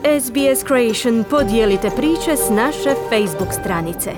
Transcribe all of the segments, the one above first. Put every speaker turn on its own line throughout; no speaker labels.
SBS Creation, podijelite priče s naše Facebook stranice.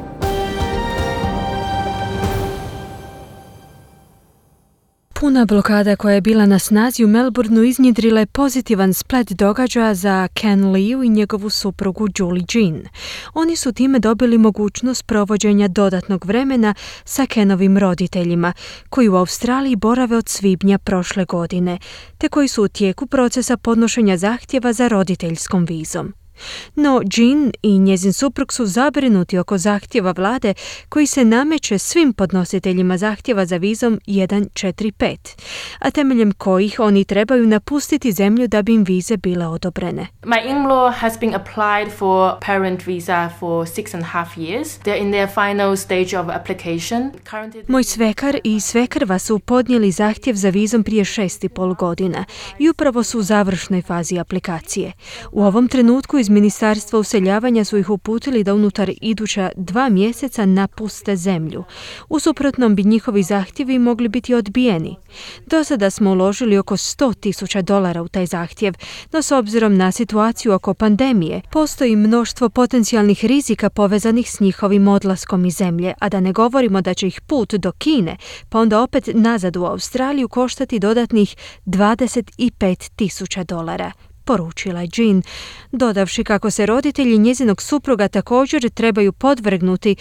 Puna blokada koja je bila na snazi u Melbourneu iznjedrila je pozitivan splet događaja za Ken Liu i njegovu suprugu Julie Jean. Oni su time dobili mogućnost provođenja dodatnog vremena sa Kenovim roditeljima, koji u Australiji borave od svibnja prošle godine, te koji su u tijeku procesa podnošenja zahtjeva za roditeljskom vizom. No, Jean i njezin suprug su zabrinuti oko zahtjeva vlade koji se nameće svim podnositeljima zahtjeva za vizom 145, a temeljem kojih oni trebaju napustiti zemlju da bi im vize bile odobrene.
My in-law has been applied for parent visa for 6.5 years. They're in their final stage of application.
Moj svekar i svekrva su podnijeli zahtjev za vizom prije 6,5 godina i upravo su u završnoj fazi aplikacije. U ovom trenutku iz Ministarstva useljavanja su ih uputili da unutar iduća 2 mjeseca napuste zemlju. U suprotnom bi njihovi zahtjevi mogli biti odbijeni. Do sada smo uložili oko $100,000 u taj zahtjev, no s obzirom na situaciju oko pandemije, postoji mnoštvo potencijalnih rizika povezanih s njihovim odlaskom iz zemlje, a da ne govorimo da će ih put do Kine, pa onda opet nazad u Australiju koštati dodatnih $25,000. Poručila je Jean, dodavši kako se roditelji njezinog supruga također trebaju podvrgnuti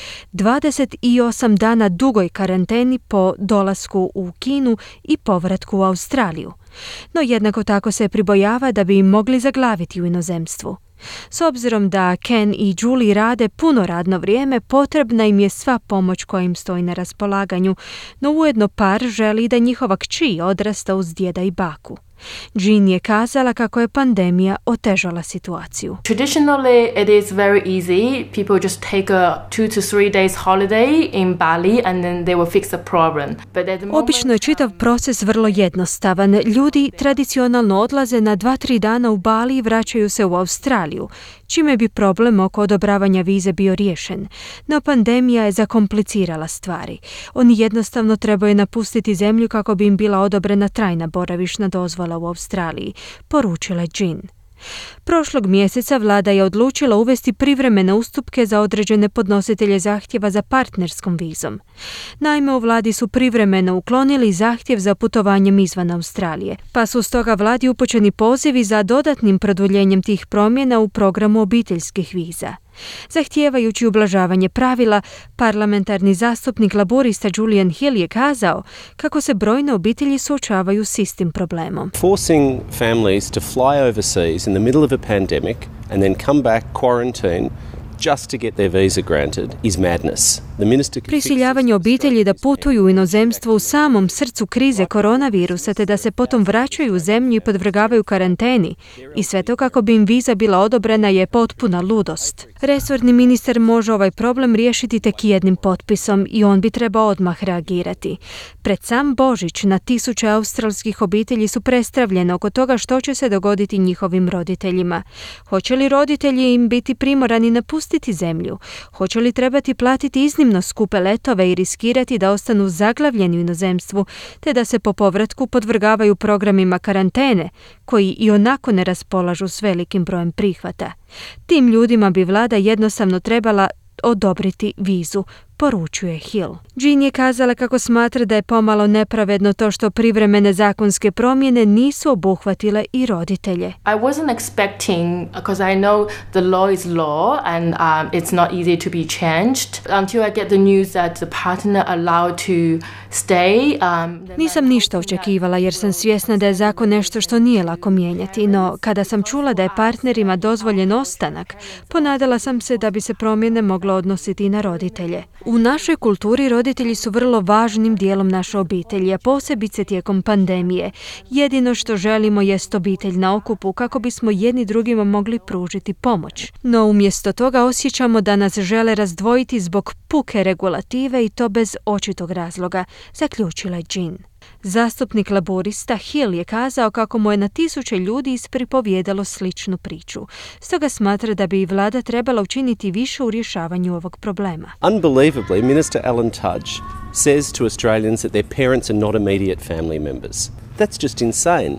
28 dana dugoj karanteni po dolasku u Kinu i povratku u Australiju. No jednako tako se pribojava da bi im mogli zaglaviti u inozemstvu. S obzirom da Ken i Julie rade puno radno vrijeme, potrebna im je sva pomoć koja im stoji na raspolaganju, no ujedno par želi da njihova kći odrasta uz djeda i baku. Jean je kazala kako je pandemija otežala situaciju.
Traditionally, it is very easy. People just take a 2 to 3 days holiday in Bali and then they will fix the problem.
Obično je čitav proces vrlo jednostavan. Ljudi tradicionalno odlaze na 2-3 dana u Bali i vraćaju se u Australiju, čime bi problem oko odobravanja vize bio riješen. No pandemija je zakomplicirala stvari. Oni jednostavno trebaju napustiti zemlju kako bi im bila odobrena trajna boravišna dozvola u Australiji, poručila je Jean. Prošlog mjeseca vlada je odlučila uvesti privremene ustupke za određene podnositelje zahtjeva za partnerskom vizom. Naime, u vladi su privremeno uklonili zahtjev za putovanjem izvan Australije, pa su stoga vladi upućeni pozivi za dodatnim produljenjem tih promjena u programu obiteljskih viza. Zahtijevajući ublažavanje pravila, parlamentarni zastupnik laborista Julian Hill je kazao kako se brojne obitelji suočavaju s istim problemom.
Forcing families to fly overseas in the middle of a pandemic and then come back quarantine just to get their visa granted is madness.
Prisiljavanje obitelji da putuju u inozemstvo u samom srcu krize koronavirusa te da se potom vraćaju u zemlju i podvrgavaju karanteni i sve to kako bi im viza bila odobrena je potpuna ludost. Resorni ministar može ovaj problem riješiti tek jednim potpisom i on bi trebao odmah reagirati. Pred sam Božić na tisuće australskih obitelji su prestravljene oko toga što će se dogoditi njihovim roditeljima. Hoće li roditelji im biti primorani napustiti zemlju? Hoće li trebati platiti iznimno skupe letove i riskirati da ostanu zaglavljeni u inozemstvu, te da se po povratku podvrgavaju programima karantene, koji i onako ne raspolažu s velikim brojem prihvata. Tim ljudima bi vlada jednostavno trebala odobriti vizu, poručuje Hill. Jean je kazala kako smatra da je pomalo nepravedno to što privremene zakonske promjene nisu obuhvatile i roditelje.
I wasn't expecting, because I know the law is law and it's not easy to be changed until I get the news that the partner allowed to stay.
Nisam ništa očekivala jer sam svjesna da je zakon nešto što nije lako mijenjati, no kada sam čula da je partnerima dozvoljen ostanak, ponadala sam se da bi se promjene moglo odnositi i na roditelje. U našoj kulturi roditelji su vrlo važnim dijelom naše obitelji, a posebice tijekom pandemije. Jedino što želimo jest obitelj na okupu kako bismo jedni drugima mogli pružiti pomoć. No umjesto toga osjećamo da nas žele razdvojiti zbog puke regulative i to bez očitog razloga, zaključila je Jean. Zastupnik laborista Hill je kazao kako mu je na tisuće ljudi ispripovijedalo sličnu priču. Stoga smatra da bi i vlada trebala učiniti više u rješavanju ovog problema.
Unbelievably, Minister Alan Tudge says to Australians that their parents are not immediate family members. That's just insane.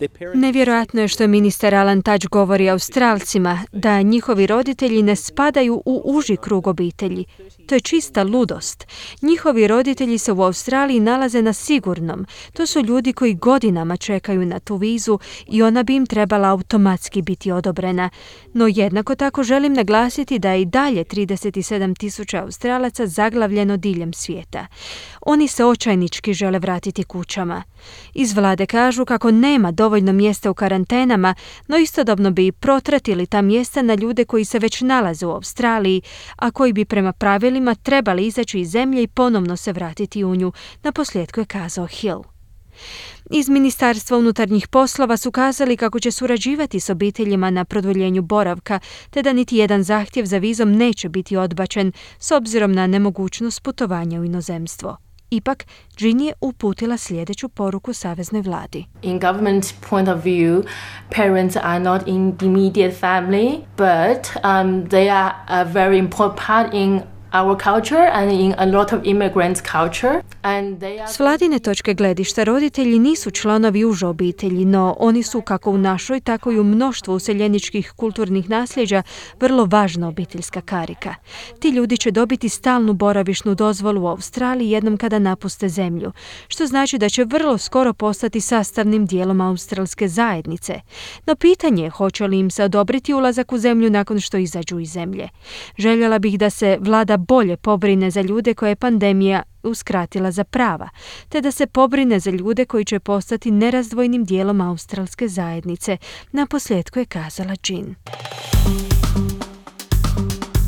Nevjerojatno je što je ministar Alan Tudge govori Australcima da njihovi roditelji ne spadaju u uži krug obitelji. To je čista ludost. Njihovi roditelji se u Australiji nalaze na sigurnom. To su ljudi koji godinama čekaju na tu vizu i ona bi im trebala automatski biti odobrena. No jednako tako želim naglasiti da je i dalje 37,000 Australaca zaglavljeno diljem svijeta. Oni se očajnički žele vratiti kućama. Iz vlade kažu kako nema dovoljno mjesta u karantenama, no istodobno bi protratili ta mjesta na ljude koji se već nalaze u Australiji, a koji bi prema pravilima trebali izaći iz zemlje i ponovno se vratiti u nju, naposljetku je kazao Hill. Iz Ministarstva unutarnjih poslova su kazali kako će surađivati s obiteljima na produljenju boravka, te da niti jedan zahtjev za vizom neće biti odbačen s obzirom na nemogućnost putovanja u inozemstvo. Ipak, Jean je uputila sljedeću poruku saveznoj vladi.
In government point of view, parents are not in the immediate family, but they are a very important part in our culture and in a lot of immigrants' culture.
S vladine točke gledišta roditelji nisu članovi uže obitelji, no oni su kako u našoj, tako i u mnoštvu useljeničkih kulturnih nasljeđa vrlo važna obiteljska karika. Ti ljudi će dobiti stalnu boravišnu dozvolu u Australiji jednom kada napuste zemlju, što znači da će vrlo skoro postati sastavnim dijelom australske zajednice. No pitanje je hoće li im se odobriti ulazak u zemlju nakon što izađu iz zemlje. Željela bih da se vlada bolje pobrine za ljude koje je pandemija uskratila za prava, te da se pobrine za ljude koji će postati nerazdvojnim dijelom australske zajednice, naposljetku je kazala Jean.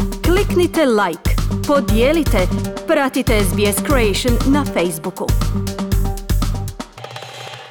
Kliknite like, podijelite, pratite SBS Creation na Facebooku.